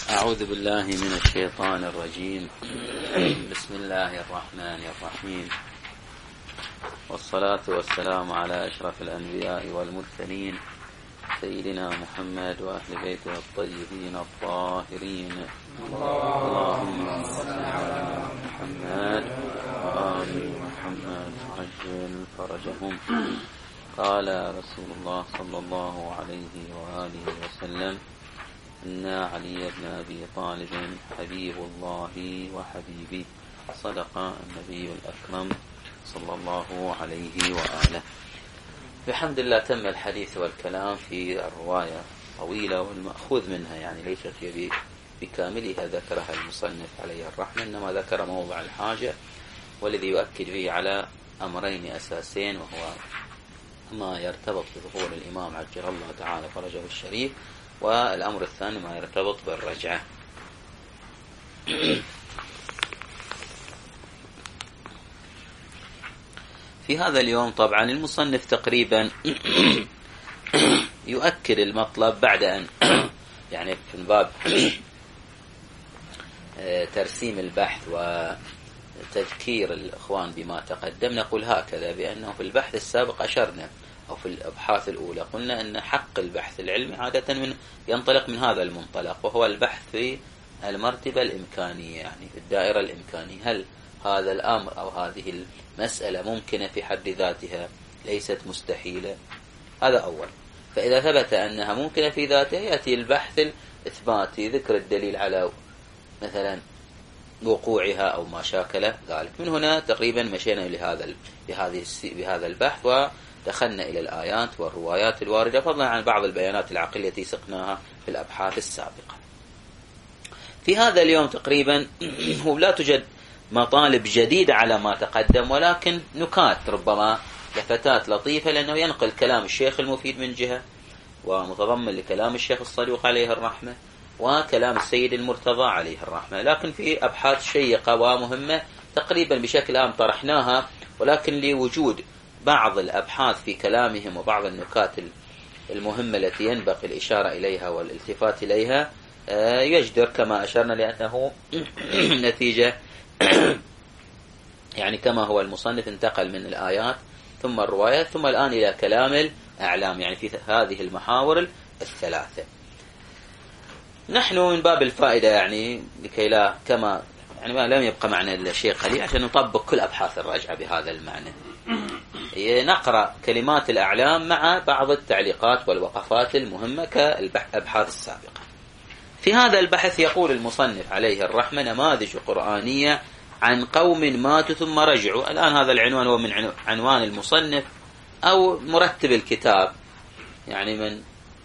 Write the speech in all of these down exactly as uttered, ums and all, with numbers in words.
أعوذ بالله من الشيطان الرجيم. بسم الله الرحمن الرحيم، والصلاة والسلام على أشرف الأنبياء والمرسلين سيدنا محمد وأهل بيته الطيبين الطاهرين. اللهم صل على محمد وآل محمد عجل فرجهم. قال رسول الله صلى الله عليه وآله وسلم: إن علي بن أبي طالب حبيب الله وحبيبي. صدق النبي الأكرم صلى الله عليه وآله. بحمد الله تم الحديث والكلام في الرواية طويلة، والمأخوذ منها يعني ليست هي بكاملها ذكرها المصنف عليه الرحمة، إنما ذكر موضع الحاجة، والذي يؤكد فيه على أمرين أساسين، وهو ما يرتبط بظهور الإمام عجل الله تعالى فرجه الشريف، والأمر الثاني ما يرتبط بالرجعة. في هذا اليوم طبعا المصنف تقريبا يؤكد المطلب بعد أن يعني في باب ترسيم البحث وتذكير الإخوان بما تقدم. نقول هكذا بأنه في البحث السابق أشرنا، أو في الأبحاث الأولى قلنا أن حق البحث العلمي عادة من ينطلق من هذا المنطلق، وهو البحث في المرتبة الإمكانية، يعني في الدائرة الإمكانية. هل هذا الأمر أو هذه المسألة ممكنة في حد ذاتها، ليست مستحيلة؟ هذا أول. فإذا ثبت أنها ممكنة في ذاتها يأتي البحث الإثباتي، ذكر الدليل على مثلا وقوعها أو ما شاكل ذلك. من هنا تقريبا مشينا لهذا بهذه بهذا البحث، ودخلنا إلى الآيات والروايات الواردة، فضلا عن بعض البيانات العقلية التي سقناها في الأبحاث السابقة. في هذا اليوم تقريبا هو لا توجد مطالب جديدة على ما تقدم، ولكن نكات ربما لفتات لطيفة، لأنه ينقل كلام الشيخ المفيد من جهة، ومتضمن لكلام الشيخ الصدوق عليه الرحمة، وكلام السيد المرتضى عليه الرحمة. لكن في أبحاث شيقة ومهمة تقريبا بشكل عام طرحناها، ولكن لوجود بعض الأبحاث في كلامهم وبعض النكات المهمة التي ينبغي الإشارة إليها والالتفات إليها يجدر كما أشرنا، لأنه نتيجة يعني كما هو المصنف انتقل من الآيات ثم الروايات ثم الآن إلى كلام الأعلام، يعني في هذه المحاور الثلاثة. نحن من باب الفائدة يعني لكي لا كما يعني ما لم يبقى معنا الشيء قليل عشان نطبق كل أبحاث الرجعة بهذا المعنى، نقرأ كلمات الأعلام مع بعض التعليقات والوقفات المهمة كالأبحاث السابقة. في هذا البحث يقول المصنف عليه الرحمة: نماذج قرآنية عن قوم ماتوا ثم رجعوا. الآن هذا العنوان هو من عنوان المصنف أو مرتب الكتاب، يعني من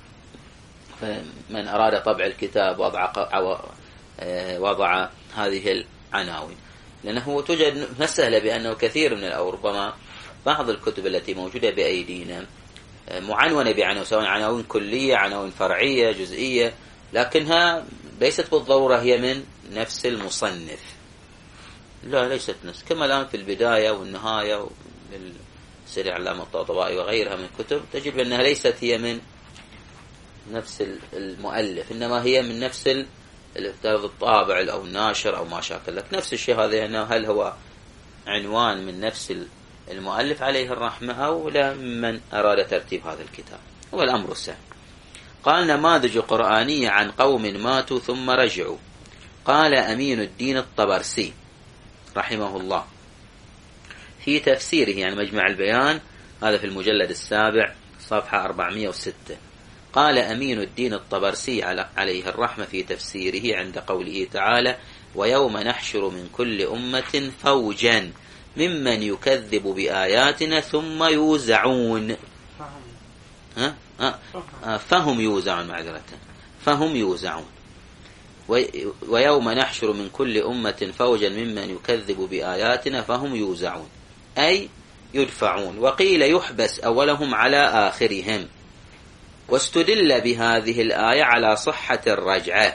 من أراد طبع الكتاب وضع وضع هذه العناوين، لأنه توجد مسألة بأنه كثير من أو ربما بعض الكتب التي موجودة بأيدينا معنونة بعناوين، سواء عناوين كلية عناوين فرعية جزئية، لكنها ليست بالضرورة هي من نفس المصنف. لا ليست نفس، كما الآن في البداية والنهاية للسيد العلامة الطباطبائي وغيرها من الكتب تجد أنها ليست هي من نفس المؤلف، إنما هي من نفس الطابع أو الناشر أو ما شاكل لك. نفس الشيء هذا، أنه هل هو عنوان من نفس المؤلف عليه الرحمة أو لا من أراد ترتيب هذا الكتاب، هو الأمر السهل. قال: نماذج قرآنية عن قوم ماتوا ثم رجعوا. قال أمين الدين الطبرسي رحمه الله في تفسيره، يعني مجمع البيان، هذا في المجلد السابع صفحة أربعمائة وستة. قال أمين الدين الطبرسي عليه الرحمة في تفسيره عند قوله تعالى: ويوم نحشر من كل أمة فوجا ممن يكذب بآياتنا ثم يوزعون. ها؟ ها؟ فهم يوزعون معذرة فهم يوزعون. ويوم نحشر من كل أمة فوجا ممن يكذب بآياتنا فهم يوزعون، أي يدفعون. وقيل يحبس أولهم على آخرهم. واستدل بهذه الآية على صحة الرجعة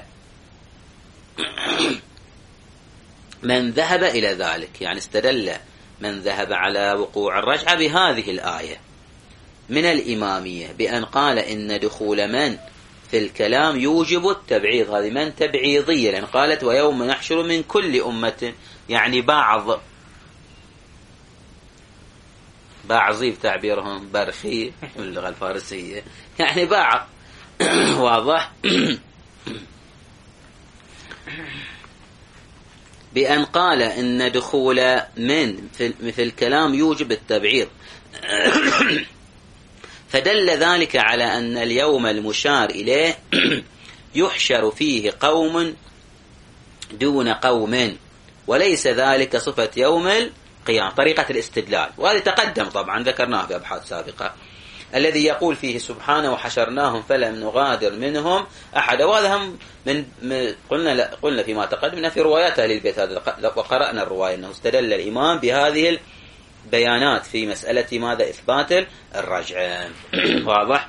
من ذهب إلى ذلك، يعني استدل من ذهب على وقوع الرجعة بهذه الآية من الإمامية بأن قال إن دخول من في الكلام يوجب التبعيض. هذه من تبعيضية، لأن قالت ويوم نحشر من كل أمة، يعني بعض، بعضي تعبيرهم برخي باللغة الفارسية، يعني بعض. واضح. بأن قال إن دخول من في الكلام يوجب التبعيض، فدل ذلك على أن اليوم المشار إليه يحشر فيه قوم دون قوم، وليس ذلك صفة يوم القيامة. طريقة الاستدلال، وهذا تقدم طبعا ذكرناه في أبحاث سابقة، الذي يقول فيه سبحانه وحشرناهم فلم نغادر منهم أحد. وهذا هم من قلنا قلنا فيما تقدم في روايات أهل البيت، هذا وقرأنا الرواية أنه استدل الإمام بهذه البيانات في مسألة ماذا؟ إثبات الرجع. واضح.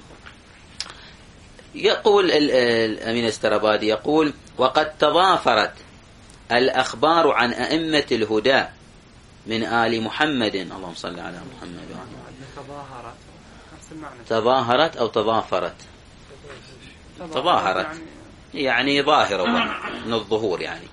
يقول الأمين السربادي يقول وقد تضافرت الأخبار عن أئمة الهدى من آل محمد، اللهم صل على محمد. تظاهرت تظاهرت أو تضافرت؟ تظاهرت يعني ظاهرة من الظهور، يعني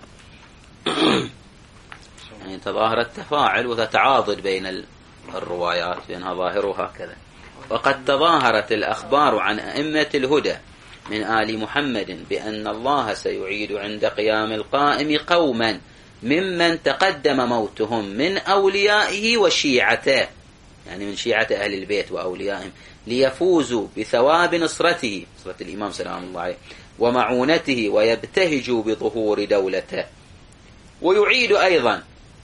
يعني تظاهرت تفاعل وتتعاضد بين الروايات بينها ظاهر وهكذا. وقد تظاهرت الأخبار عن أئمة الهدى من آل محمد بأن الله سيعيد عند قيام القائم قوما ممن تقدم موتهم من أوليائه وشيعته، يعني من شيعة أهل البيت وأوليائهم، ليفوزوا بثواب نصرته، نصرة الإمام سلام الله عليه، ومعونته، ويبتهجوا بظهور دولته. ويعيد أيضا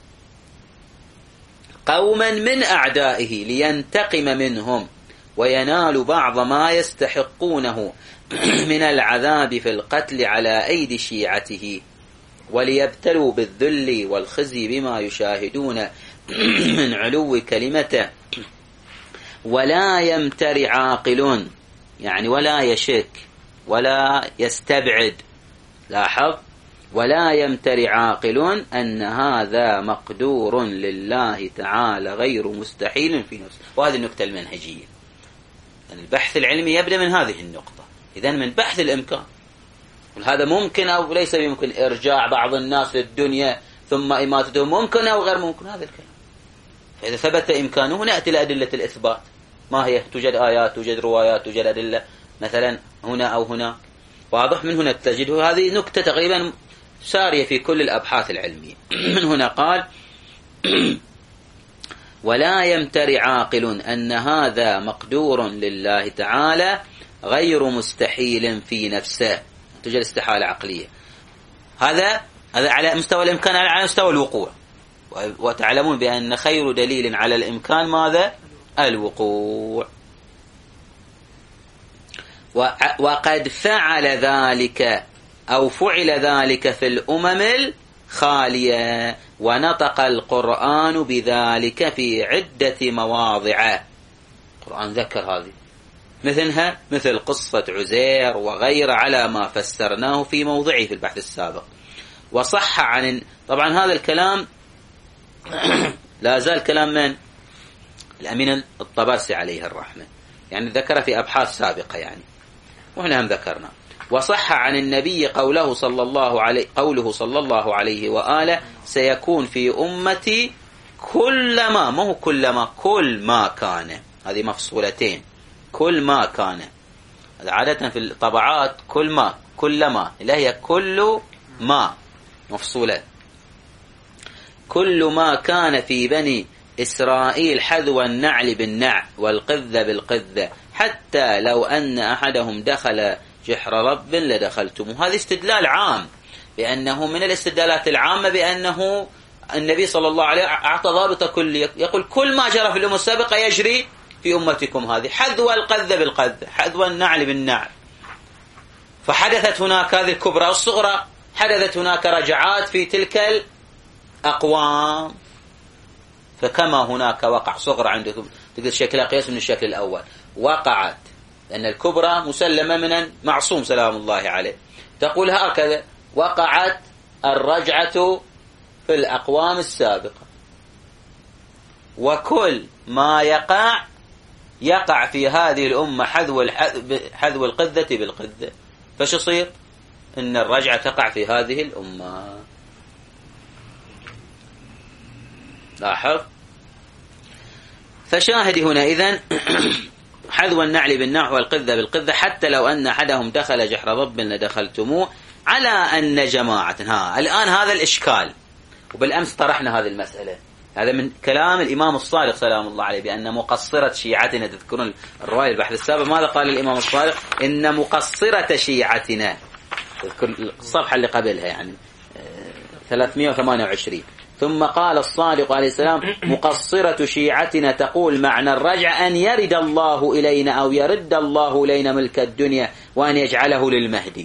قوما من أعدائه لينتقم منهم وينال بعض ما يستحقونه من العذاب في القتل على أيدي شيعته، وليبتلوا بالذل والخزي بما يشاهدون من علو كلمته. ولا يمترع عاقل، يعني ولا يشك ولا يستبعد، لاحظ، ولا يمترع عاقل أن هذا مقدور لله تعالى غير مستحيل في نفسه. وهذه النقطة المنهجية، يعني البحث العلمي يبدأ من هذه النقطة. إذن من بحث الإمكان، هذا ممكن أو ليس بممكن، إرجاع بعض الناس للدنيا ثم إماتتهم ممكن أو غير ممكن، هذا الكلام. فإذا ثبت إمكانه نأتي لأدلة الإثبات. ما هي؟ توجد آيات، توجد روايات، توجد أدلة مثلا هنا أو هنا. واضح. من هنا تجده هذه نكتة تقريبا سارية في كل الأبحاث العلمية. من هنا قال ولا يمترع عاقل أن هذا مقدور لله تعالى غير مستحيل في نفسه. توجد استحالة عقلية. هذا هذا على مستوى الإمكان، على مستوى الوقوع. وتعلمون بأن خير دليل على الإمكان ماذا؟ الوقوع. وقد فعل ذلك أو فعل ذلك في الأمم الخالية، ونطق القرآن بذلك في عدة مواضع. القرآن ذكر هذه مثلها مثل قصة عزير وغير على ما فسرناه في موضعه في البحث السابق. وصح عن، طبعا هذا الكلام لا زال كلام من الأمين الطبرسي عليه الرحمة، يعني ذكر في أبحاث سابقة يعني، وهنا هم ذكرنا. وصح عن النبي قوله صلى الله عليه قوله صلى الله عليه وآله سيكون في أمتي كلما، ما هو كلما، كل ما كان، هذه مفصولتين، كل ما كان. عادة في الطبعات كل ما، كلما، لا هي كل ما مفصولة. كل ما كان في بني إسرائيل حذو النعل بالنعل والقذ بالقذ، حتى لو أن أحدهم دخل جحر رب لدخلتموه. هذا استدلال عام، بأنه من الاستدلالات العامة بأنه النبي صلى الله عليه وسلم أعطى ضابط كلي، يقول كل ما جرى في الأمم السابقة يجري في أمتكم هذه، حذو القذ بالقذ، حذو النعل بالنعل. فحدثت هناك هذه الكبرى والصغرى، حدثت هناك رجعات في تلك الأقوام. فكما هناك وقع صغرى عندكم، تقدر شكلها قياس من الشكل الأول، وقعت لأن الكبرى مسلمة من معصوم سلام الله عليه، تقول هكذا وقعت الرجعة في الأقوام السابقة. وكل ما يقع يقع في هذه الأمة حذو حذو القذة بالقذة، فش يصير؟ إن الرجعة تقع في هذه الأمة. لاحظ. فشاهد هنا إذن حذو النعل بالنعل والقذة بالقذة، حتى لو أن أحدهم دخل جحر ضب لدخلتموه، على أن جماعة. ها الآن هذا الإشكال، وبالأمس طرحنا هذه المسألة. هذا من كلام الإمام الصادق سلام الله عليه بأن مقصرة شيعتنا، تذكرون الرواية البحث السابق ماذا قال الإمام الصادق؟ إن مقصرة شيعتنا، تذكر الصفحة اللي قبلها يعني ثلاثمائة وثمانية وعشرين. ثم قال الصادق عليه السلام مقصرة شيعتنا تقول معنى الرجع أن يرد الله إلينا أو يرد الله إلينا ملك الدنيا وأن يجعله للمهدي.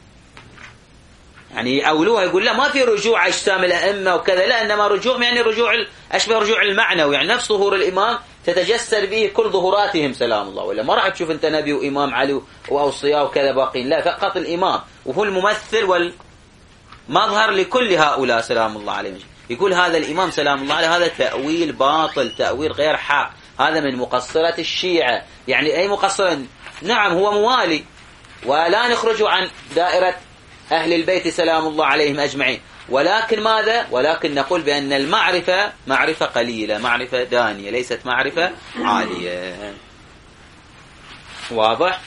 يعني أولوها يقول لا ما في رجوع أجسام الأئمة وكذا، لا إنما رجوع يعني رجوع أشبه رجوع المعنوي، يعني نفس ظهور الإمام تتجسد به كل ظهوراتهم سلام الله، ولا ما راح تشوف أنت نبي وإمام علي وأوصياء وكذا باقين، لا فقط الإمام وهو الممثل والمظهر لكل هؤلاء سلام الله عليهم. يقول هذا الإمام سلام الله عليه هذا تأويل باطل، تأويل غير حق، هذا من مقصرة الشيعة. يعني أي مقصرة؟ نعم هو موالي، ولا نخرج عن دائرة أهل البيت سلام الله عليهم أجمعين، ولكن ماذا؟ ولكن نقول بأن المعرفة معرفة قليلة، معرفة دانية، ليست معرفة عالية. واضح؟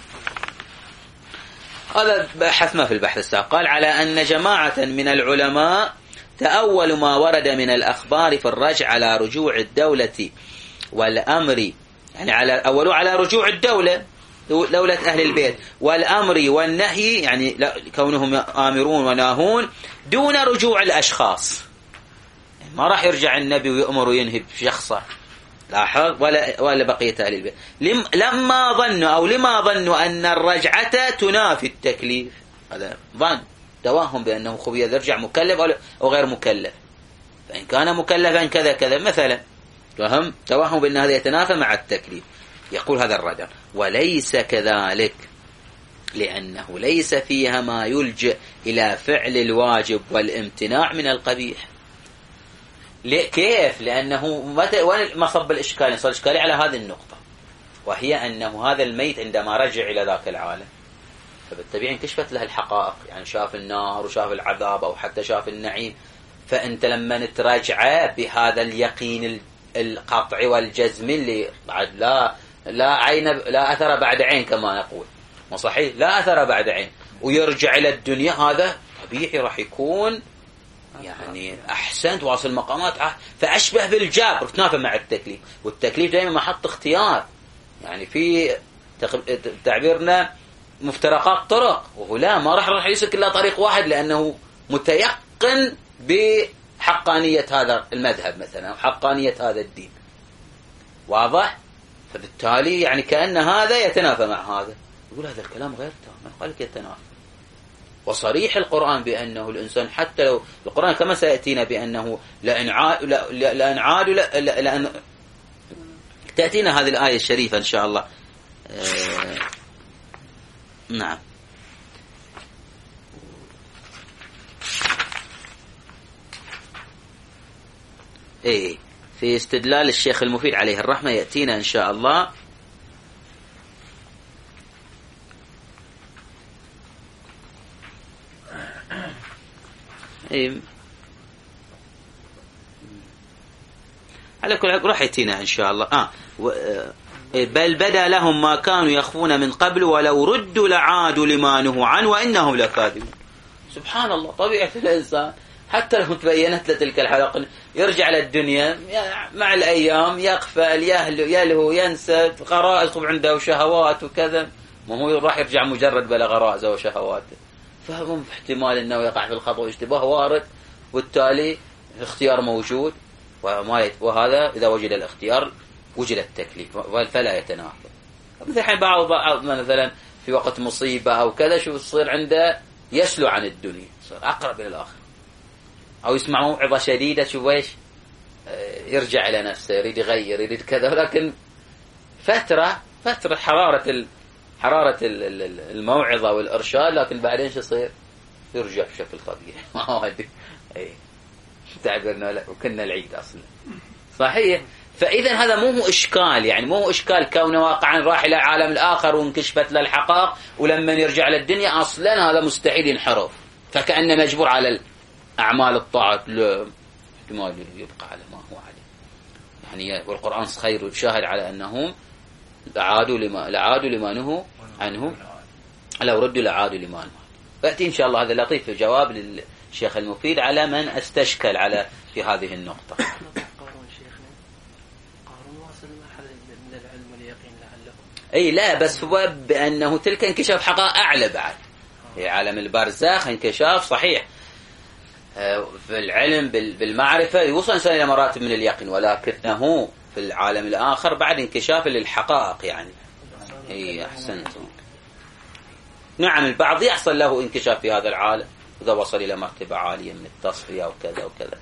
هذا بحثنا في البحث السابق. قال على أن جماعة من العلماء تأول ما ورد من الأخبار في الرجع على رجوع الدولة والأمر، يعني على أولوا على رجوع الدولة دولة أهل البيت والأمر والنهي، يعني كونهم آمرون وناهون دون رجوع الأشخاص. يعني ما راح يرجع النبي ويأمر وينهي بشخصه، لاحظ، ولا ولا بقية أهل البيت. لم لما ظنوا أو لما ظنوا أن الرجعة تنافي التكليف، هذا ظن توهم بأنه خبيث يرجع مكلف أو غير مكلف، فإن كان مكلفا كذا كذا مثلا، فهم توهم بأن هذا يتنافى مع التكليف. يقول هذا الرجل وليس كذلك، لأنه ليس فيها ما يلجئ إلى فعل الواجب والامتناع من القبيح. كيف؟ لأنه وين مصب الإشكال؟ يصل إشكالي على هذه النقطة، وهي أنه هذا الميت عندما رجع إلى ذاك العالم فبالطبيعي انكشفت له الحقائق، يعني شاف النار وشاف العذاب أو حتى شاف النعيم. فأنت لما ترجع بهذا اليقين القطعي والجزمي اللي بعد لا لا عين لا أثر بعد عين كما نقول، ما صحيح؟ لا أثر بعد عين، ويرجع إلى الدنيا، هذا طبيعي راح يكون يعني أحسن تواصل مقامات، فأشبه بالجابر، تنافى مع التكليف. والتكليف دائما محط اختيار، يعني في تعبيرنا مفترقات طرق، وهو لا ما راح راح يسلك إلا طريق واحد، لأنه متيقن بحقانية هذا المذهب مثلا أو حقانية هذا الدين. واضح؟ فبالتالي يعني كأن هذا يتنافى مع هذا. يقول هذا الكلام غير تام، ما قالك يتنافى. وصريح القرآن بأنه الإنسان حتى لو القرآن كما سيأتينا بأنه لأن عاد لأن عاد لأن تأتينا هذه الآية الشريفة إن شاء الله. آه نعم. إيه في استدلال الشيخ المفيد عليه الرحمة يأتينا إن شاء الله. إيه على كل حال راح يأتينا إن شاء الله. آه بل بدا لهم ما كانوا يخفون من قبل ولو ردوا لعادوا لما نهوا عنه وإنهم لكاذبون. سبحان الله، طبيعة الإنسان حتى لو تبينت له تلك الحلقة يرجع للدنيا مع الأيام، يغفل يلهو ينسى غرائز عنده وشهوات وكذا، ما هو راح يرجع مجرد بلا غرائزه وشهواته. فهم احتمال أنه يقع في الخطأ واشتباه وارد، والتالي الاختيار موجود، وهذا إذا وجد الاختيار وجد التكليف فلا يتنافى. مثلا بعض بعض مثلا في وقت مصيبة أو كذا شو يصير عنده يسلو عن الدنيا، يصير أقرب إلى الآخر، أو يسمع موعظة شديدة شو ويش يرجع إلى نفسه، يريد يغير يريد كذا، ولكن فترة فترة حرارة ال حرارة الموعظة والإرشاد، لكن بعدين شو يصير يرجع بشكل طبيعي. ما هو أي تعبيرنا لا وكنا العيد أصلا صحيح. فإذا هذا مو هو إشكال، يعني مو هو إشكال كونه واقعا راح إلى العالم الآخر وانكشفت له الحقائق، ولما يرجع للدنيا أصلا هذا مستحيل ينحرف، فكأنه مجبور على أعمال الطاعات. لا، احتمال يبقى على ما هو عليه. يعني والقرآن خير وشاهد على أنهم لعادوا لما لعادوا لما نهوا عنه، لو ردوا لعادوا لما نهوا. فأتي إن شاء الله هذا لطيف في جواب للشيخ المفيد على من استشكل على في هذه النقطة. اي لا، بس هو بانه تلك انكشاف حقائق اعلى بعد في عالم البرزخ، انكشاف صحيح في العلم بالمعرفه يوصل الانسان الى مراتب من اليقين، ولكنه في العالم الاخر بعد انكشاف للحقائق. يعني اي احسنت. نعم البعض يحصل له انكشاف في هذا العالم اذا وصل الى مرتبه عاليه من التصفيه وكذا وكذا.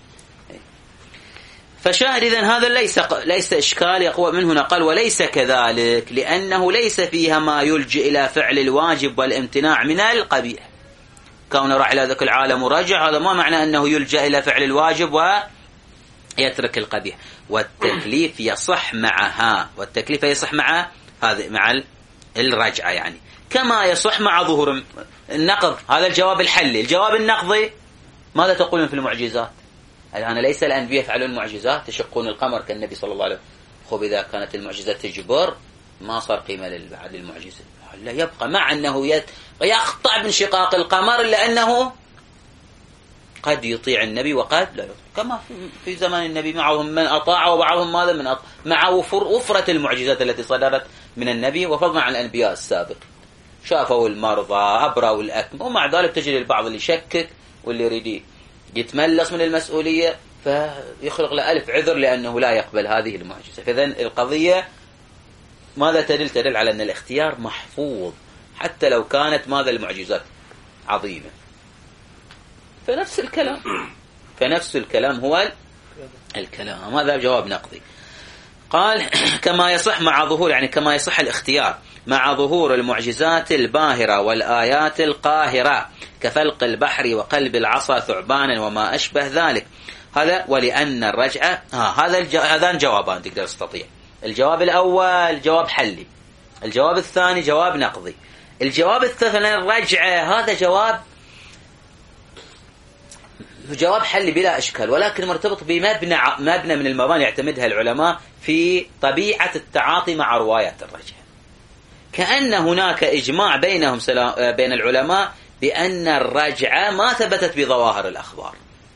فشاهد إذن هذا ليس ليس إشكال. يقول من هنا قال وليس كذلك، لأنه ليس فيها ما يلجئ إلى فعل الواجب والامتناع من القبيح. كونه راح إلى ذاك العالم ورجع، هذا ما معنى أنه يلجأ إلى فعل الواجب ويترك القبيح. والتكليف يصح معها، والتكليف يصح مع هذا مع الرجعة، يعني كما يصح مع ظهور النقض. هذا الجواب الحلي. الجواب النقضي ماذا تقولون في المعجزات؟ الآن ليس الأنبياء يفعلون معجزات، تشقون القمر كالنبي صلى الله عليه وسلم. خب إذا كانت المعجزة تجبر ما صار قيمة للمعجزة، لا يبقى مع أنه يقطع بانشقاق القمر، لأنه قد يطيع النبي وقد لا يطيع، كما في زمان النبي معهم من أطاع وبعضهم ماذا من أطاع، مع وفر وفرة المعجزات التي صدرت من النبي، وفضلا عن الأنبياء السابق. شافوا المرضى، أبروا الأكمى، ومع ذلك تجد البعض اللي يشكك واللي يريد يتملص من المسؤولية فيخلق له ألف عذر لأنه لا يقبل هذه المعجزة. فإذن القضية ماذا تدل؟ تدل على أن الاختيار محفوظ حتى لو كانت ماذا المعجزات عظيمة. فنفس الكلام فنفس الكلام هو الكلام. هذا جواب نقضي. قال كما يصح مع ظهور، يعني كما يصح الاختيار مع ظهور المعجزات الباهرة والآيات القاهرة كفلق البحر وقلب العصا ثعبانا وما أشبه ذلك. هذا ولأن الرجعة ها هذا الج... هذان جوابان تقدر تستطيع. الجواب الأول جواب حلي، الجواب الثاني جواب نقضي. الجواب الثاني الرجعة هذا جواب جواب حلي بلا إشكال، ولكن مرتبط بمبنى مبنى من المباني يعتمدها العلماء في طبيعة التعاطي مع روايات الرجعة. كأن هناك إجماع بينهم سلام بين العلماء بأن الرجعة ما ثبتت بظواهر الأخبار،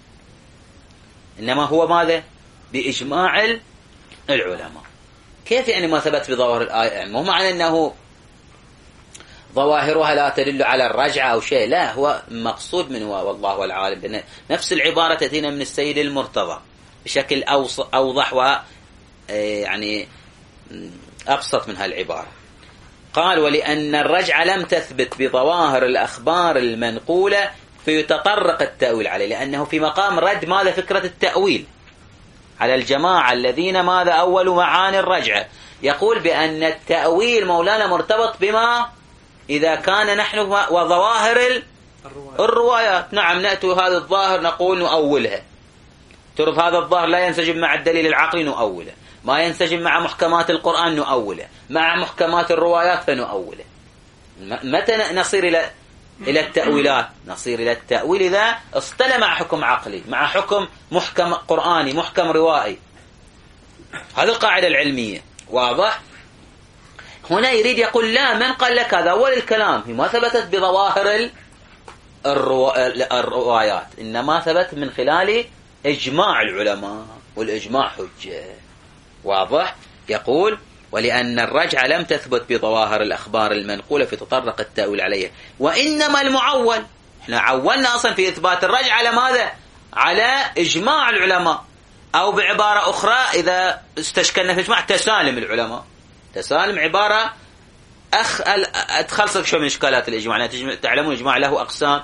إنما هو ماذا؟ بإجماع العلماء. كيف يعني ما ثبت بظواهر الآية؟ يعني مو معنى أنه ظواهرها لا تدل على الرجعة أو شيء، لا، هو مقصود من هو والله والعالم بأن نفس العبارة تأتينا من السيد المرتضى بشكل أوضح و يعني أبسط من هالعبارة. قال ولأن الرجعة لم تثبت بظواهر الأخبار المنقولة فيتطرق التأويل عليه، لأنه في مقام رد ماذا؟ فكرة التأويل على الجماعة الذين ماذا أولوا معاني الرجعة. يقول بأن التأويل مولانا مرتبط بما إذا كان نحن وظواهر الروايات. نعم نأتي هذا الظاهر نقول نؤولها، تعرف هذا الظاهر لا ينسجم مع الدليل العقلي نؤوله، ما ينسجم مع محكمات القرآن نؤوله، مع محكمات الروايات فنؤوله. متى نصير إلى إلى التأويلات؟ نصير إلى التأويل إذا اصطلح مع حكم عقلي، مع حكم محكم قرآني، محكم روائي. هذه القاعدة العلمية. واضح؟ هنا يريد يقول لا، من قال لك هذا أول الكلام؟ هي ما ثبتت بظواهر الرو... الروايات، إنما ثبت من خلال إجماع العلماء، والإجماع حجة. واضح؟ يقول ولأن الرجعة لم تثبت بظواهر الأخبار المنقولة فتطرق التأويل عليها، وإنما المعول، احنا عولنا أصلا في إثبات الرجعة على ماذا؟ على إجماع العلماء، أو بعبارة أخرى إذا استشكلنا في إجماع تسالم العلماء. تسالم عبارة أخ أتخلصك شو من إشكالات الإجماع، يعني تعلمون الإجماع له أقسام،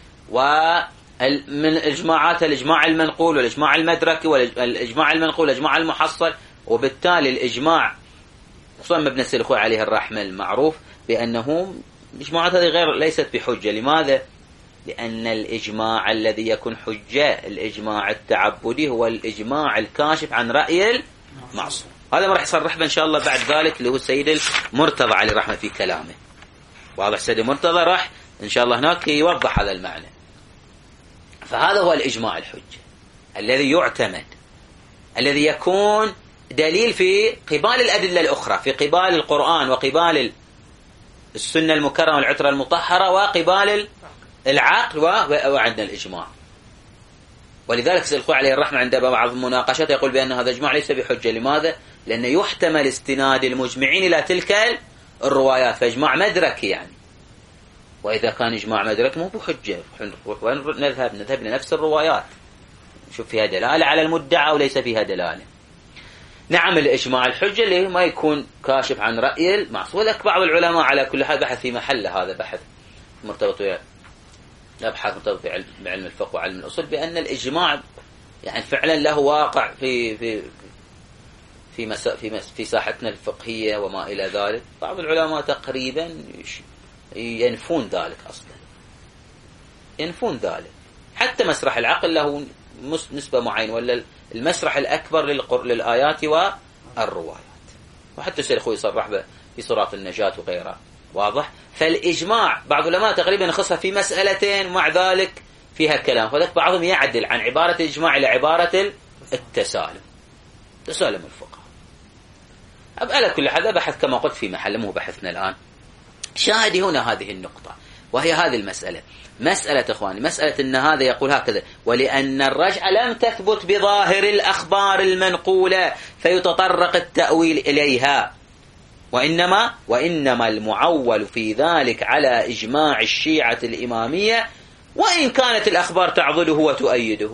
ومن إجماعات الإجماع المنقول والإجماع المدركي والإجماع المنقول والإجماع المحصل. وبالتالي الإجماع خصوصا ابن السلخوي عليه الرحمة المعروف بأنه الإجماعات هذه غير ليست بحجة. لماذا؟ لأن الإجماع الذي يكون حجة الإجماع التعبدي هو الإجماع الكاشف عن رأي معصوم. هذا ما راح يصرح به إن شاء الله بعد ذلك اللي هو السيد المرتضى عليه الرحمة في كلامه. واضح؟ السيد المرتضى راح إن شاء الله هناك يوضح هذا المعنى. فهذا هو الإجماع الحجة الذي يعتمد، الذي يكون دليل في قبال الأدلة الأخرى، في قبال القرآن وقبال السنة المكرمة والعترة المطهرة وقبال العقل، وعندنا الإجماع. ولذلك سيد الخوي عليه الرحمة عند بعض المناقشات يقول بأن هذا الإجماع ليس بحجة. لماذا؟ لأنه يحتمل استناد المجمعين إلى تلك الروايات، فإجماع مدرك يعني. وإذا كان إجماع مدرك مو بحجة، وين نذهب؟ نذهب لنفس الروايات نشوف فيها دلالة على المدعى وليس فيها دلالة. نعم الإجماع الحجة اللي ما يكون كاشف عن رأي المعصوم. ولك بعض العلماء على كل حال بحث في محله، هذا بحث مرتبط أبحاث مرتبط بعلم الفقه وعلم الأصول، بأن الإجماع يعني فعلا له واقع في في في مسا في مس في ساحتنا الفقهية وما إلى ذلك. بعض العلماء تقريبا ينفون ذلك أصلا، ينفون ذلك. حتى مسرح العقل له نسبة معينة، ولا المسرح الأكبر للآيات والروايات. وحتى الشيخ أخوي يصرح به في صراط النجاة وغيرها. واضح؟ فالإجماع بعض العلماء تقريبا يخصها في مسألتين ومع ذلك فيها كلام. فذلك بعضهم يعدل عن عبارة الإجماع إلى عبارة التسالم، تسالم الفقهاء. على كل هذا بحث كما قلت في محل، مو بحثنا الآن. شاهدي هنا هذه النقطة، وهي هذه المسألة، مسألة إخواني، مسألة أن هذا يقول هكذا: ولأن الرجعة لم تثبت بظاهر الأخبار المنقولة فيتطرق التأويل إليها، وإنما وإنما المعول في ذلك على إجماع الشيعة الإمامية، وإن كانت الأخبار تعضده وتؤيده.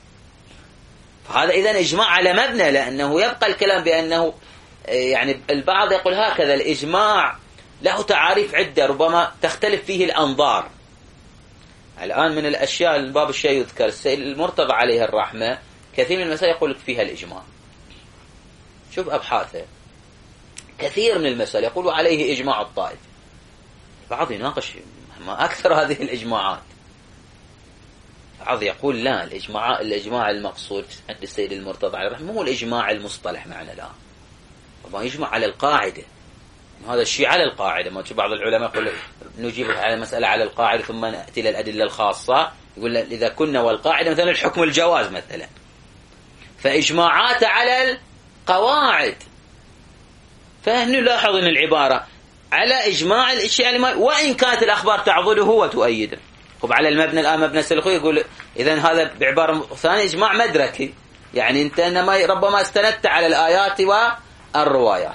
فهذا إذن إجماع على مبنى، لأنه يبقى الكلام بأنه يعني البعض يقول هكذا: الإجماع له تعاريف عدة ربما تختلف فيه الأنظار. الآن من الأشياء الباب الشيء يذكر السيد المرتضى عليه الرحمة كثير من المسائل يقول لك فيها الإجماع. شوف أبحاثه، كثير من المسائل يقول عليه إجماع الطائف. بعض يناقش ما أكثر هذه الإجماعات. بعض يقول لا، الإجماع الإجماع المقصود عند السيد المرتضى عليه الرحمة مو الإجماع المصطلح معنا الآن، ربما يجمع على القاعدة. هذا الشيء على القاعدة. ما تشوف بعض العلماء يقول نجيب على المسألة على القاعدة ثم نأتي للأدلة الخاصة. يقول إذا كنا والقاعدة مثلا الحكم الجواز مثلا، فإجماعات على القواعد. فنلاحظ أن العبارة على إجماع الأشياء وإن كانت الأخبار تعضده وتؤيده. طب على المبنى الآن مبنى السلخوي يقول إذن هذا بعبارة ثانية إجماع مدركي، يعني أنت إنما ربما استندت على الآيات والروايات.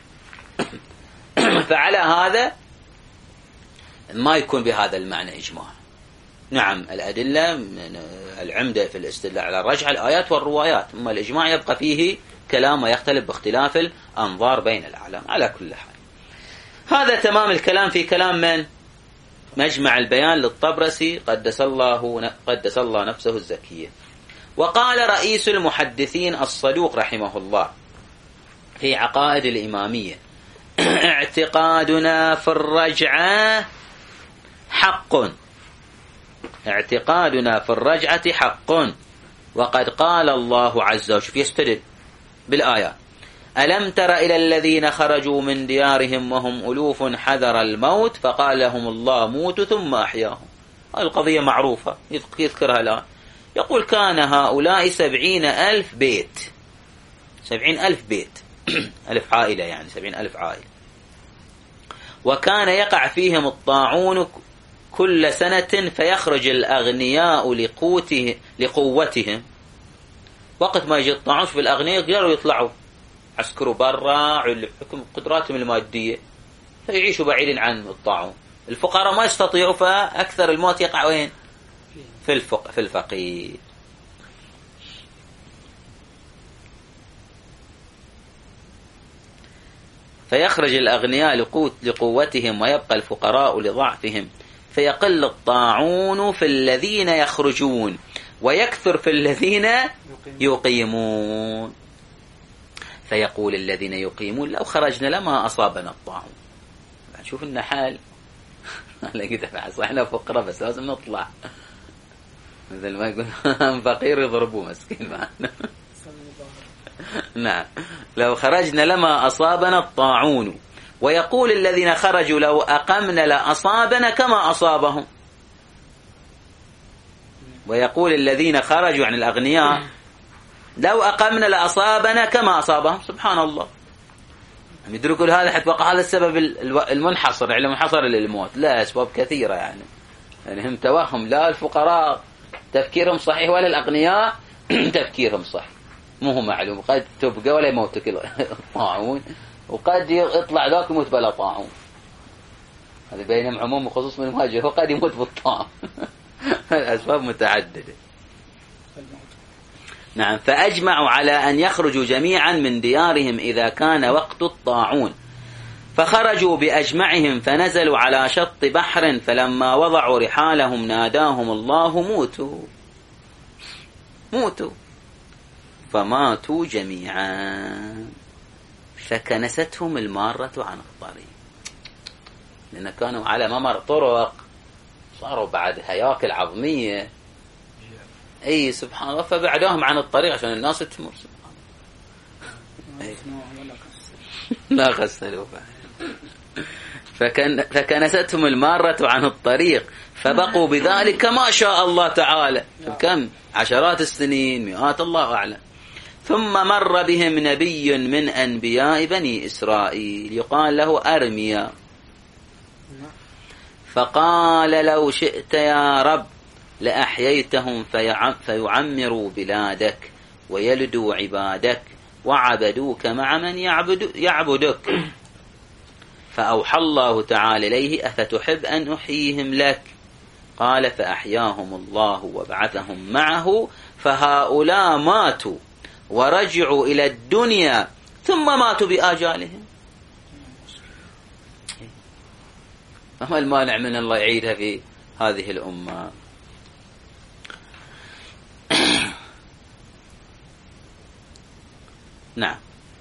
فعلى هذا ما يكون بهذا المعنى إجماع. نعم الأدلة العمدة في الاستدلال على الرجعة الآيات والروايات، أما الإجماع يبقى فيه كلام ويختلف باختلاف الأنظار بين الأعلام. على كل حال هذا تمام الكلام في كلام من؟ مجمع البيان للطبرسي قدس الله قدس الله نفسه الزكية. وقال رئيس المحدثين الصدوق رحمه الله في عقائد الإمامية: اعتقادنا في الرجعة حق، اعتقادنا في الرجعة حق، وقد قال الله عز وجل، يستدل بالآيات: ألم تر إلى الذين خرجوا من ديارهم وهم ألوف حذر الموت فقال لهم الله موتوا ثم أحياهم. هذه القضية معروفة يذكرها الآن. يقول كان هؤلاء سبعين ألف بيت، سبعين ألف بيت ألف عائلة، يعني سبعين ألف عائلة، وكان يقع فيهم الطاعون كل سنة فيخرج الأغنياء لقوته لقوتهم. وقت ما يجي الطاعون في الأغنياء يقدروا يطلعوا عسكروا برا بحكم قدراتهم المادية فيعيشوا بعيدا عن الطاعون. الفقراء ما يستطيعوا، فأكثر الموت يقع وين؟ في الفق في الفقير. فيخرج الأغنياء لقوتهم ويبقى الفقراء لضعفهم، فيقل الطاعون في الذين يخرجون ويكثر في الذين يقيمون. فيقول الذين يقيمون لو خرجنا لما أصابنا الطاعون. شوف لنا حال احنا فقراء بس لازم نطلع، مثل ما يقول فقير يضربوه مسكين معنا. نعم لو خرجنا لما أصابنا الطاعون. ويقول الذين خرجوا لو أقمنا لأصابنا كما أصابهم. ويقول الذين خرجوا عن الأغنياء لو أقمنا لأصابنا كما أصابهم. سبحان الله، يدركوا هذا حتى وقع هذا السبب المنحصر على منحصر للموت. لا، أسباب كثيرة يعني. يعني هم توهم، لا الفقراء تفكيرهم صحيح ولا الأغنياء تفكيرهم صحيح. مو هو معلوم، قد تبقى ولا يموتك الطاعون، وقد يطلع ذاك يموت بلا طاعون. هذا بينهم عموم وخصوص من المهاجر، وقد يموت بالطاعون. الأسباب متعددة. نعم. فأجمعوا على أن يخرجوا جميعا من ديارهم إذا كان وقت الطاعون، فخرجوا بأجمعهم فنزلوا على شط بحر، فلما وضعوا رحالهم ناداهم الله موتوا موتوا، فماتوا جميعا، فكنستهم المارة عن الطريق، لأن كانوا على ممر طرق، صاروا بعد هياكل عظمية. أي سبحان الله، فبعدهم عن الطريق عشان الناس تمر. سبحان الله. لا غسلوا. فكن فكنستهم المارة عن الطريق، فبقوا بذلك ما شاء الله تعالى كم عشرات السنين، مئات، الله أعلم. ثم مر بهم نبي من أنبياء بني إسرائيل يقال له أرميا، فقال لو شئت يا رب لأحييتهم فيعمروا بلادك ويلدوا عبادك وعبدوك مع من يعبد يعبدك. فأوحى الله تعالى إليه أفتحب أن أحييهم لك؟ قال فأحياهم الله وبعثهم معه، فهؤلاء ماتوا ورجعوا إلى الدنيا ثم ماتوا بآجالهم. فما المانع من الله يعيدها في هذه الأمة؟ نعم.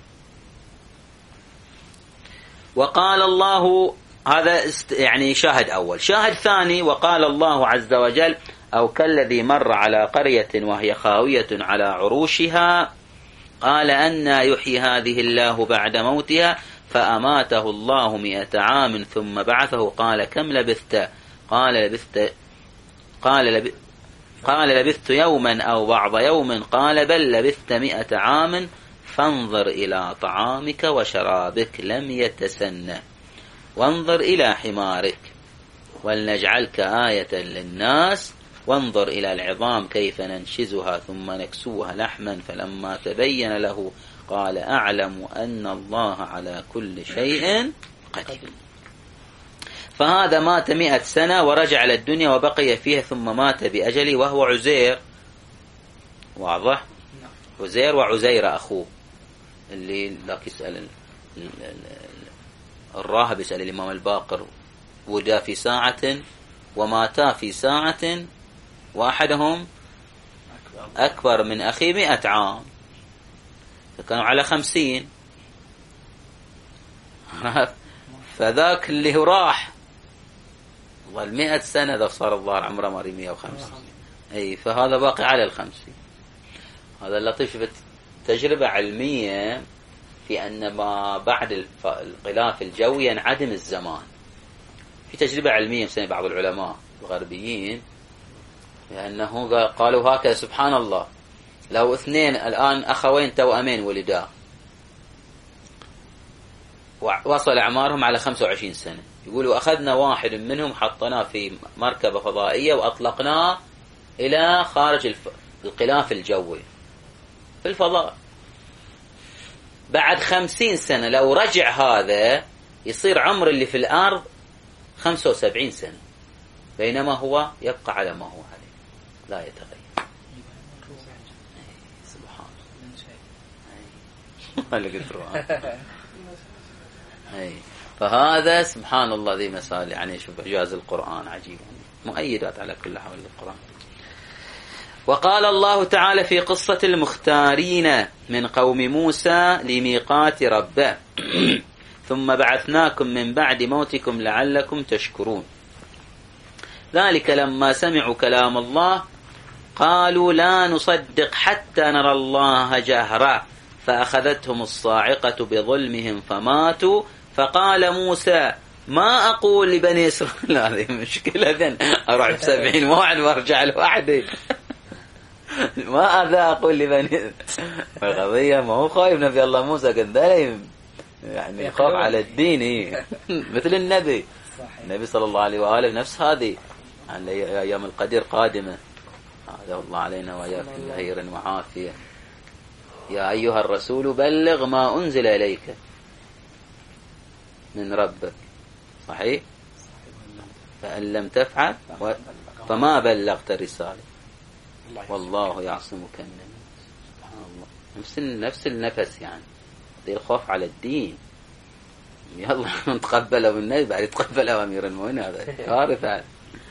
وقال الله، هذا يعني شاهد أول. شاهد ثاني، وقال الله عز وجل أو كالذي مر على قرية وهي خاوية على عروشها قال أنى يحيي هذه الله بعد موتها فأماته الله مئة عام ثم بعثه قال كم لبثت؟ قال لبثت قال لبثت قال لبثت يوما أو بعض يوم قال بل لبثت مئة عام فانظر إلى طعامك وشرابك لم يتسنى وانظر إلى حمارك ولنجعلك آية للناس وانظر إلى العظام كيف ننشزها ثم نكسوها لحما فلما تبين له قال أعلم أن الله على كل شيء قدير. فهذا مات مئة سنة ورجع للدنيا وبقي فيها ثم مات بأجله وهو عزير. واضح؟ عزير وعزير أخوه اللي لك يسأل الراهب يسأل الإمام الباقر ودا في ساعة وماتا في ساعة واحدهم أكبر من أخي مئة عام، فكانوا على خمسين. فذاك اللي هو راح ظل مئة سنة ذا صار الظاهر عمره ماري مئة وخمسين. أي فهذا باقي على الخمسين. هذا اللطيف في تجربة علمية في أن ما بعد الغلاف الجوي ينعدم الزمان. في تجربة علمية مثل بعض العلماء الغربيين لأنه قالوا هكذا سبحان الله، لو اثنين الآن أخوين توأمين ولدا وصل أعمارهم على خمسة وعشرين سنة، يقولوا أخذنا واحد منهم حطناه في مركبة فضائية وأطلقناه إلى خارج الغلاف الجوي في الفضاء. بعد خمسين سنة لو رجع هذا يصير عمر اللي في الأرض خمسة وسبعين سنة، بينما هو يبقى على ما هو عليه لا يتغير. سبحان الله. فهذا سبحان الله ذي مثال يعني شوف إعجاز القرآن عجيب، مؤيدات على كل حول القرآن. وقال الله تعالى في قصة المختارين من قوم موسى لميقات ربه ثم بعثناكم من بعد موتكم لعلكم تشكرون ذلك لما سمعوا كلام الله قالوا لا نصدق حتى نرى الله جهرا فأخذتهم الصاعقة بظلمهم فماتوا. فقال موسى ما أقول لبني إسرائيل هذه مشكلة ذن أروح بسبعين واحد وأرجع لوحدي ما أذا أقول لبني القضية ما هو خايف نبي الله موسى قد يعني خوف على الدين مثل النبي النبي صلى الله عليه وآله نفس هذه عن أيام القدير قادمة. هذا الله علينا وإياك بخير وعافية. يا أيها الرسول بلغ ما أنزل إليك من ربك صحيح فإن لم تفعل فما بلغت الرسالة والله يعصمك من الناس. سبحان الله نفس نفس النفس يعني دي الخوف على الدين. يلا نتقبله بالنبي بعد يتقبله أمير المؤمنين هذا كارثة.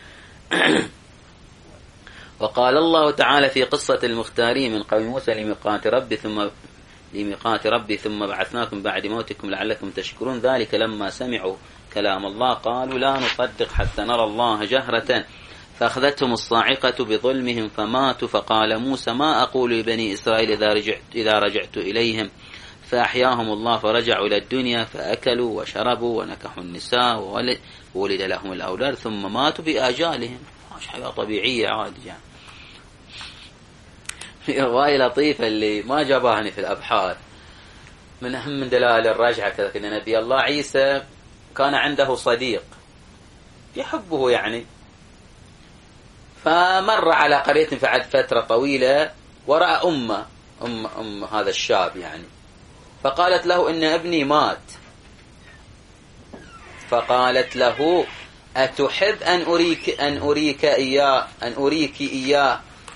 وقال الله تعالى في قصة المختارين من قوم موسى لميقات ربي ثم لميقات ربي ثم بعثناكم بعد موتكم لعلكم تشكرون ذلك لما سمعوا كلام الله قالوا لا نصدق حتى نرى الله جهرة فأخذتهم الصاعقة بظلمهم فماتوا. فقال موسى ما أقول لبني إسرائيل إذا رجعت, إذا رجعت إليهم فأحياهم الله فرجعوا إلى الدنيا فأكلوا وشربوا ونكحوا النساء وولد, وولد لهم الأولاد ثم ماتوا بآجالهم. مش حياة طبيعية عادي يعني. في رواية لطيفة اللي ما جابهني في الأبحاث من أهم من دلائل الرجعة كذا أن نبي الله عيسى كان عنده صديق يحبه يعني فمر على قرية بعد فترة طويلة ورأى أمه أم, أم هذا الشاب يعني فقالت له إن ابني مات. فقالت له أتحب أن أريك أن أريك إياه أن أريك إياه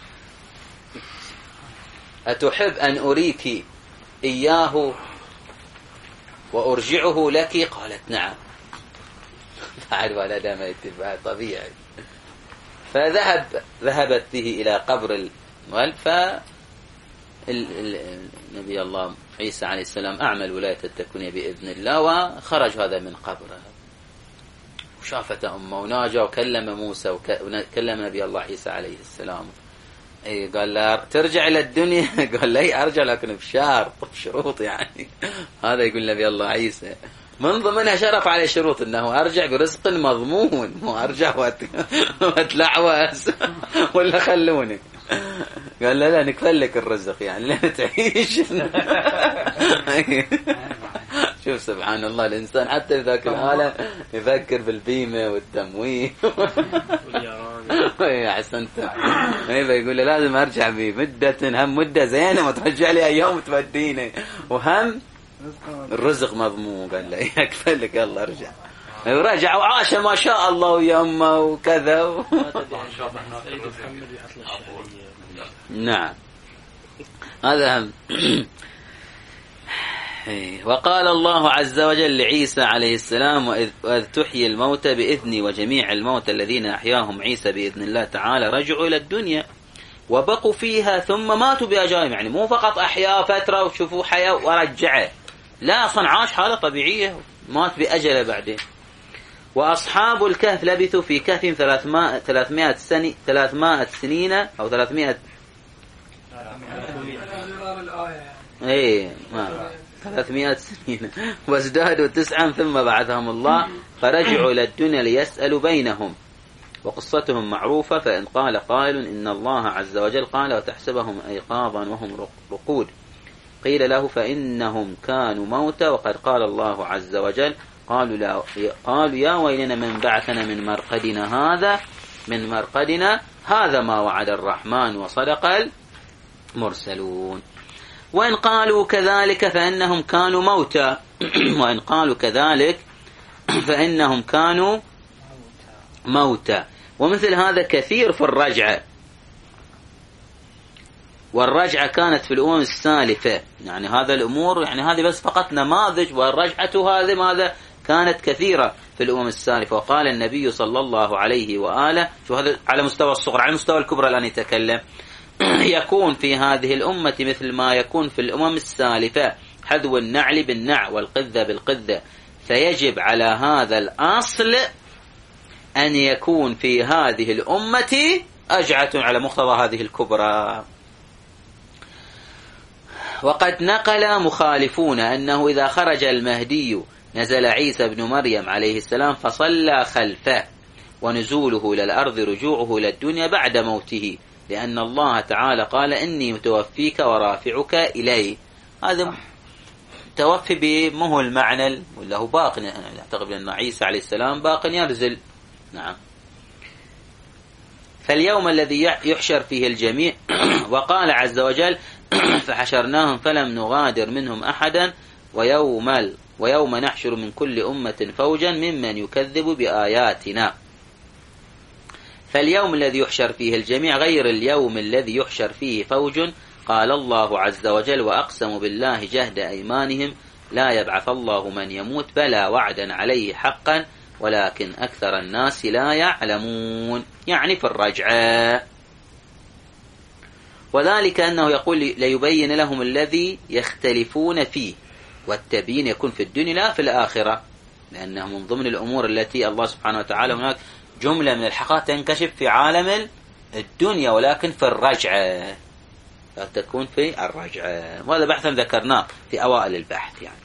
أتحب أن أريك إياه وأرجعه لك؟ قالت نعم. بعد ولدها ما يتبع طبيعي. فذهب ذهبت به إلى قبر المولد. فالنبي الله عيسى عليه السلام أعمل ولاية التكوينية بإذن الله وخرج هذا من قبره وشافت أمه وناجى وكلم موسى وكلم نبي الله عيسى عليه السلام. اي قال له ترجع إلى الدنيا؟ قال لي أرجع لكن بشرط بشروط يعني. هذا يقول نبي الله عيسى من ضمنها شرف على شروط انه ارجع برزق مضمون مو ارجع واتلعوس ولا خلوني. قال لا لا نكفل لك الرزق يعني لا تعيش. شوف سبحان الله الانسان حتى ذاك العالم يفكر بالبيمه والتموين. يا حسنت ايوه يقول لازم ارجع بمده هم مده زينه وترجع لي ايام توديني وهم الرزق مضمون. قال له يكفي لك يلا ارجع. ورجع وعاش ما شاء الله ويا امه وكذا. نعم هذا هم. وقال الله عز وجل لعيسى عليه السلام وإذ تحيي الموتى بإذني وجميع الموتى الذين أحياهم عيسى بإذن الله تعالى رجعوا إلى الدنيا وبقوا فيها ثم ماتوا بأجالهم. يعني مو فقط أحياء فترة وشوفوا حياة ورجعه لا أصلا عاش حالة طبيعية مات بأجله بعدين. وأصحاب الكهف لبثوا في كهفهم ثلاثمائة سنة ثلاثمائة سنين أو ثلاثمائة ايه ما ثلاثمائة سنين وازدادوا تسعا ثم بعثهم الله فرجعوا إلى الدنيا ليسألوا بينهم وقصتهم معروفة. فإن قال قائل إن الله عز وجل قال وتحسبهم أيقاظا وهم رقود قيل له فإنهم كانوا موتى وقد قال الله عز وجل قالوا, لا قالوا يا ويلنا من بعثنا من مرقدنا هذا من مرقدنا هذا ما وعد الرحمن وصدق المرسلون. وإن قالوا كذلك فإنهم كانوا موتى وإن قالوا كذلك فإنهم كانوا موتى. ومثل هذا كثير في الرجعة. والرجعة كانت في الأمم السالفة يعني هذا الأمور يعني هذه بس فقط نماذج والرجعة هذه ماذا كانت كثيرة في الأمم السالفة. وقال النبي صلى الله عليه وآله شو هذا على مستوى الصغر على مستوى الكبرى الآن يتكلم يكون في هذه الأمة مثل ما يكون في الأمم السالفة حذو النعل بالنع والقذة بالقذة. فيجب على هذا الأصل أن يكون في هذه الأمة أجعة على مقتضى هذه الكبرى. وقد نقل مخالفون أنه إذا خرج المهدي نزل عيسى بن مريم عليه السلام فصلى خلفه، ونزوله إلى الأرض رجوعه إلى الدنيا بعد موته، لأن الله تعالى قال إني متوفيك ورافعك إلي. هذا توفي بما هو المعنى ولا هو باق؟ أعتقد أن عيسى عليه السلام باق ينزل. نعم. فاليوم الذي يحشر فيه الجميع وقال عز وجل فحشرناهم فلم نغادر منهم أحدا ويوم, ال ويوم نحشر من كل أمة فوجا ممن يكذب بآياتنا. فاليوم الذي يحشر فيه الجميع غير اليوم الذي يحشر فيه فوج. قال الله عز وجل وأقسموا بالله جهد أيمانهم لا يبعث الله من يموت بلى وعدا عليه حقا ولكن أكثر الناس لا يعلمون، يعني في الرجعة. وذلك أنه يقول ليبين لهم الذي يختلفون فيه، والتبيين يكون في الدنيا لا في الآخرة، لأنه من ضمن الأمور التي الله سبحانه وتعالى هناك جملة من الحقائق تنكشف في عالم الدنيا ولكن في الرجعة، لا تكون في الرجعة. وهذا بحثا ذكرناه في أوائل البحث. يعني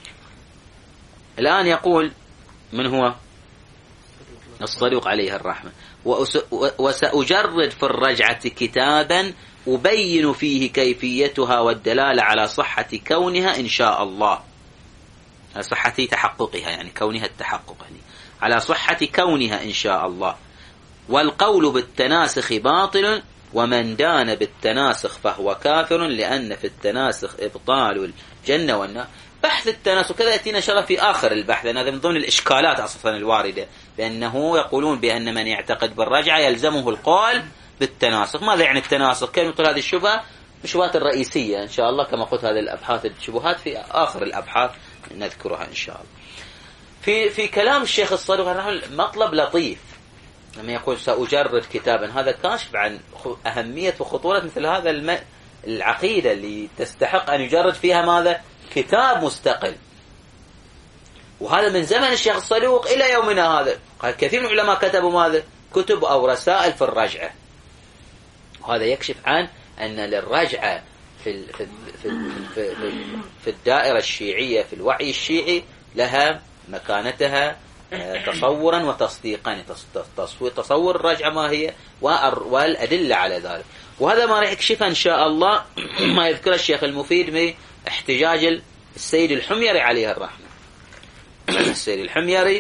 الآن يقول من هو الصدوق عليه الرحمة وسأجرد في الرجعة كتابا أبين فيه كيفيتها والدلالة على صحة كونها إن شاء الله، على صحة تحققها، يعني كونها التحقق، يعني على صحة كونها إن شاء الله. والقول بالتناسخ باطل، ومن دان بالتناسخ فهو كافر، لأن في التناسخ إبطال الجنة والنار. بحث التناسخ كذا يأتينا إن شاء الله في آخر البحث، لأن هذا من ضمن الإشكالات أصلا الواردة، بأنه يقولون بأن من يعتقد بالرجعة يلزمه القول بالتناسخ. ماذا يعني التناسخ؟ كيف نقول هذه الشبهة؟ الشبهات الرئيسية إن شاء الله، كما قلت هذه الأبحاث الشبهات في آخر الأبحاث نذكرها إن شاء الله. في في كلام الشيخ الصدوق مطلب لطيف لما يقول سأجرد كتابا، هذا كاشف عن أهمية وخطورة مثل هذا الم... العقيدة اللي تستحق أن يجرد فيها ماذا؟ كتاب مستقل. وهذا من زمن الشيخ الصدوق إلى يومنا هذا، كثير من العلماء كتبوا ماذا؟ كتب أو رسائل في الرجعة. وهذا يكشف عن أن للرجعة في في في في, في الدائرة الشيعية في الوعي الشيعي لها مكانتها تصورا وتصديقا. تصور الرجعة ما هي والأدلة على ذلك، وهذا ما راح يكشفها إن شاء الله ما يذكر الشيخ المفيد من احتجاج السيد الحميري عليه الرحمة. السيد الحميري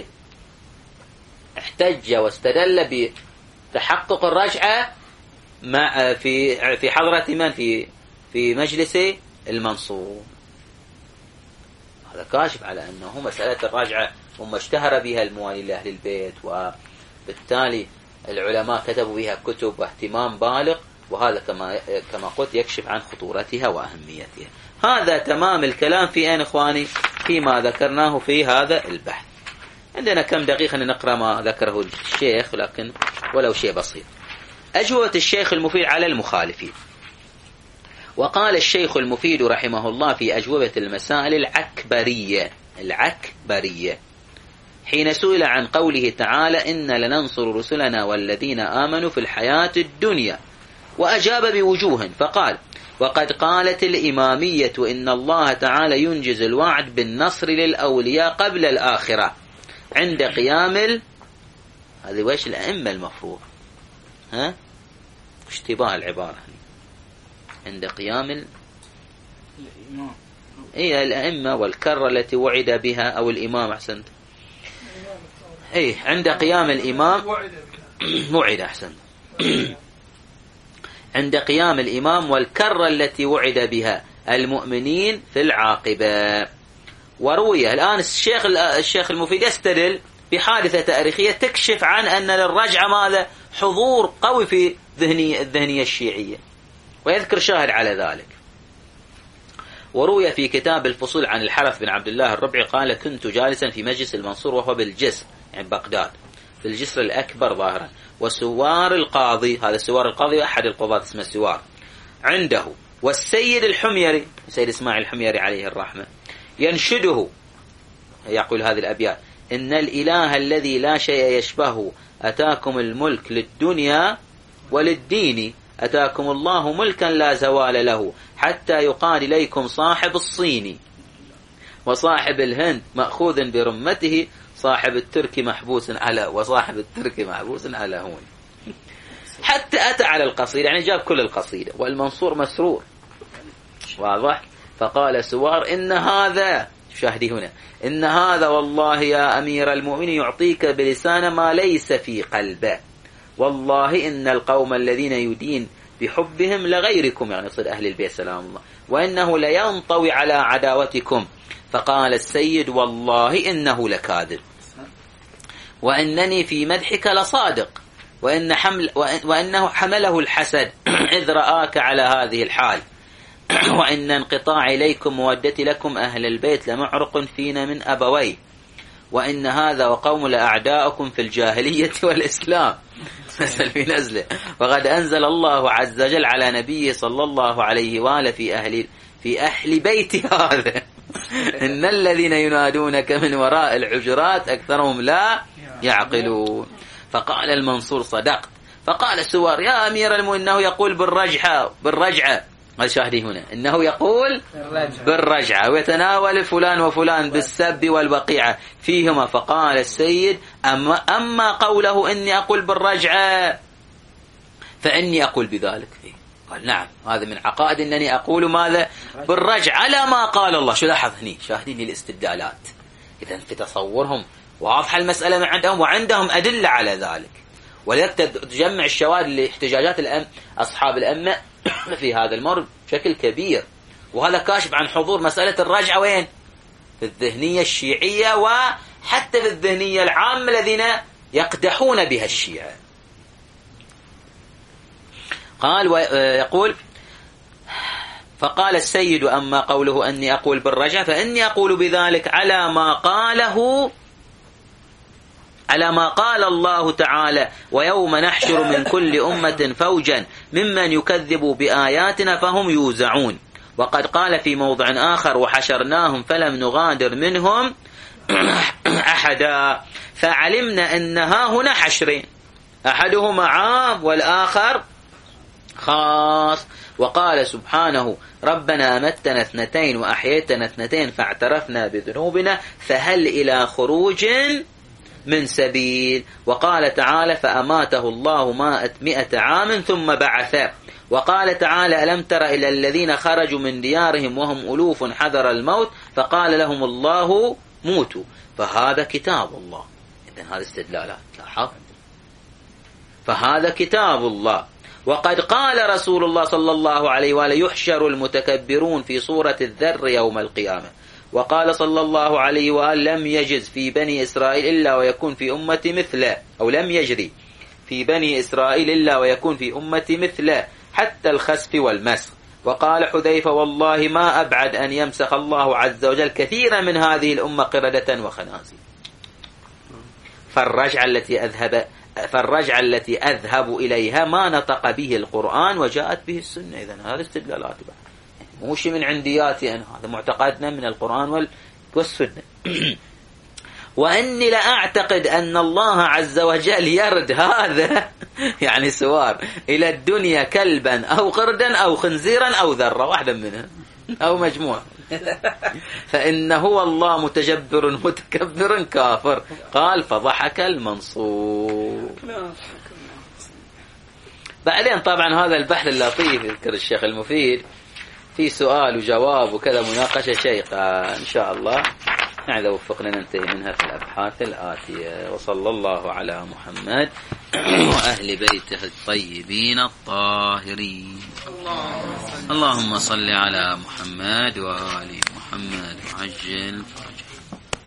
احتج واستدل بتحقق الرجعة مع في في حضرة من في في مجلس المنصور. هذا كاشف على أنه مسألة الرجعة هم اشتهر بها الموالي لأهل البيت، وبالتالي العلماء كتبوا بها كتب واهتمام بالغ، وهذا كما كما قلت يكشف عن خطورتها وأهميتها. هذا تمام الكلام في أين إخواني؟ فيما ذكرناه في هذا البحث. عندنا كم دقيقة نقرأ ما ذكره الشيخ، لكن ولو شيء بسيط. أجوبة الشيخ المفيد على المخالفين. وقال الشيخ المفيد رحمه الله في أجوبة المسائل العكبرية العكبرية حين سئل عن قوله تعالى إن لننصر رسلنا والذين آمنوا في الحياة الدنيا، وأجاب بوجوه فقال وقد قالت الإمامية إن الله تعالى ينجز الوعد بالنصر للأولياء قبل الآخرة عند قيام ال... هذه ويش الأئمة المفروض ها اشتباه العبارة عند قيام ال... الإمام إيه الأئمة والكرة التي وعد بها أو الإمام أحسنت إيه عند قيام الإمام وعد أحسنت عند قيام الإمام والكرة التي وعد بها المؤمنين في العاقبة. وروي الآن الشيخ الشيخ المفيد يستدل بحادثة تاريخية تكشف عن أن للرجعة ماذا؟ حضور قوي في ذهنية الذهنية الشيعية، ويذكر شاهد على ذلك. وروي في كتاب الفصول عن الحرث بن عبد الله الربعي قال كنت جالسا في مجلس المنصور وهو بالجسر يعني بغداد في الجسر الأكبر ظاهرا، وسوار القاضي، هذا سوار القاضي أحد القضاة اسمه سوار عنده، والسيد الحميري سيد إسماعيل الحميري عليه الرحمة ينشده، يقول هذه الأبيات إن الإله الذي لا شيء يشبهه أتاكم الملك للدنيا وللدين أتاكم الله ملكا لا زوال له حتى يقال إليكم صاحب الصين وصاحب الهند مأخوذ برمته صاحب الترك محبوس على وصاحب الترك محبوس على هون. حتى أتى على القصيدة، يعني جاب كل القصيدة. والمنصور مسرور، واضح. فقال سوار إن هذا، شاهدي هنا، إن هذا والله يا أمير المؤمنين يعطيك بلسان ما ليس في قلبه، والله إن القوم الذين يدين بحبهم لغيركم، يعني صد أهل البيت سلام الله، وإنه لينطوي على عداوتكم. فقال السيد والله إنه لكاذب، وإنني في مدحك لصادق، وإن حمل وإنه حمله الحسد إذ رآك على هذه الحال، وإن انقطاع إليكم مودتي لكم أهل البيت لمعرق فينا من أبوي، وإن هذا وقوم لأعداؤكم في الجاهلية والإسلام. نزل في نزله. وقد أنزل الله عز وجل على نبيه صلى الله عليه وآله في أهل في أهل بيت هذا إن الذين ينادونك من وراء الحجرات أكثرهم لا يعقلون. فقال المنصور صدقت. فقال سوار يا أمير المؤمنين إنه يقول بالرجعة بالرجعة هذا شاهدي هنا، إنه يقول بالرجعة ويتناول فلان وفلان بالسب والوقيعة فيهما. فقال السيد أما, أما قوله إني أقول بالرجعة فإني أقول بذلك فيه. قال نعم هذا من عقائد أنني أقول ماذا بالرجعة على ما قال الله. شو لاحظ هني شاهدين الاستدلالات. إذن في تصورهم واضحة المسألة من عندهم وعندهم أدلة على ذلك، ولذلك تجمع الشواهد لاحتجاجات الأم أصحاب الأمة في هذا المورد بشكل كبير. وهذا كاشف عن حضور مسألة الرجعة وين؟ في الذهنية الشيعية وحتى في الذهنية العامة الذين يقدحون بها الشيعة. قال ويقول فقال السيد أما قوله أني أقول بالرجعة فإني أقول بذلك على ما قاله على ما قال الله تعالى ويوم نحشر من كل أمة فوجا ممن يكذب بآياتنا فهم يوزعون. وقد قال في موضع آخر وحشرناهم فلم نغادر منهم أحدا. فعلمنا أنها هنا حشرين، أحدهما عام والآخر خاص. وقال سبحانه ربنا أمتنا اثنتين وأحييتنا اثنتين فاعترفنا بذنوبنا فهل إلى خروج من سبيل. وقال تعالى فأماته الله مائة عام ثم بعثه. وقال تعالى ألم تر إلى الذين خرجوا من ديارهم وهم ألوف حذر الموت فقال لهم الله موتوا. فهذا كتاب الله. إذن هذه استدلالات لاحظ. فهذا كتاب الله. وقد قال رسول الله صلى الله عليه وآله يحشر المتكبرون في صورة الذر يوم القيامة. وقال صلى الله عليه وآله لم يجز في بني إسرائيل إلا ويكون في أمتي مثله، أو لم يجري في بني إسرائيل إلا ويكون في أمتي مثله حتى الخسف والمسخ. وقال حذيفة والله ما أبعد أن يمسخ الله عز وجل كثيرا من هذه الأمة قردة وخنازير. فالرجعة التي أذهب فالرجعة التي أذهب إليها ما نطق به القرآن وجاءت به السنة. إذن هذا استدلالات بقى، مش من عندياتي أنا، هذا معتقدنا من القرآن والسنة. وأني لأعتقد أن الله عز وجل يرد هذا يعني سوار إلى الدنيا كلبا أو قردا أو خنزيرا أو ذرة واحدا منها أو مجموعة، فإن هو الله متجبر متكبر كافر. قال فضحك المنصور. بعدين طبعا هذا البحث اللطيف يذكر الشيخ المفيد في سؤال وجواب وكذا مناقشة شيقة إن شاء الله، إذا وفقنا ننتهي منها في الأبحاث الآتية. وصلى الله على محمد وأهل بيته الطيبين الطاهرين. اللهم صل على محمد وآل محمد وعجل فرجه.